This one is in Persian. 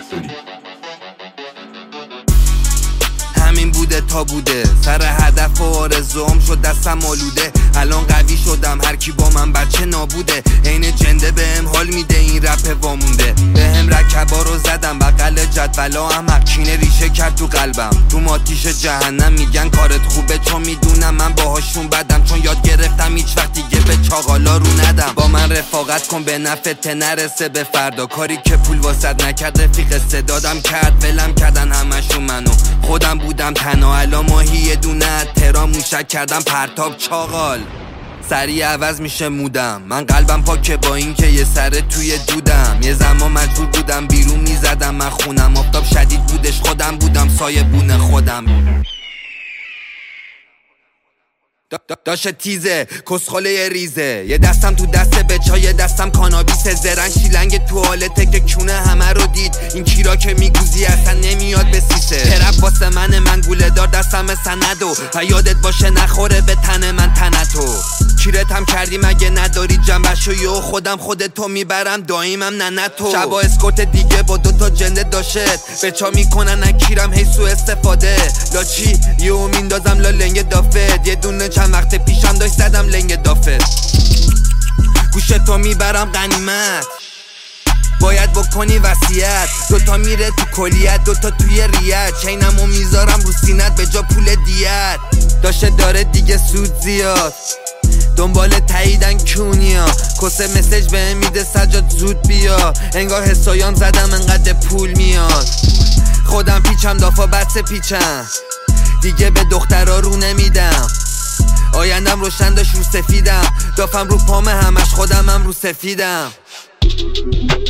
نگهداری. همین بوده تا بوده، سر هدف و آرزوام شد دستم آلوده. الان قوی شدم، هر کی با من بچه نابوده. عین جنده بهم حال میده این رپ وامونده. بهم رکبا رو زدم بغل جدولا، احمق کینه ریشه کرد تو قلبم. تو آتیش جهنم میگن کارت خوبه، چون میدونم من باهاشون بدم. چون یاد گرفتم هیچ وقت دیگه به چاقالا رو ندم. با من رفاقت کن به نفعت نرسه به فردا. کاری که پول واسط نکرد رفیق استعدادم کرد. ولم کردن همشون منو، خودم بودم تنها. الان ماهی یه دونه تهران موشک کردم پرتاب چاقال. سریع عوض میشه مودم، من قلبم پاکه با این که یه سره توی دودم. یه زمان مجبور بودم بیرون میزدم من خونم. آفتاب شدید بودش خودم بودم سایه بونه خودم. داشت تیزه کسخاله ریزه، یه دستم تو دست بچا یه دستم کانابیس. زرنگ شیلنگ توالته که کونه همه رو دید. این کیرا که میگوزی اصلا نمیاد به سیسه. ترپ واسه من گوله دار دستم سندو، و یادت باشه نخوره به تن من تنتو. کیرت هم کردی مگه نداری جنبشو، یو خودم خودتو میبرم داییمم ننتو. شبا اسکورت دیگه با دوتا جنده داشت، بچا میکنن نکیرم هی سو استفاده. لاچی یهو میندازم لا لنگ دافت، یه دونه چند وقت پیشم داشت زدم لنگ دافت. گوشتو میبرم غنیمت، باید بکنی وصیت. دوتا میره تو کلیت دوتا توی ریت، چینمو میذارم رو سینت به جا پول دیت. داشته داره دیگه سود زیاد، دنبال تاییدن کونیا. کسه مسیج بهم میده سجاد زود بیا. انگار حسایان زدم انقدر پول میاد. خودم پیچم دافا بچه پیچم، دیگه به دخترا رو نمیدم. آیندم روشن داشت رو سفیدم، دافم رو پامه همش خودمم رو سفیدم.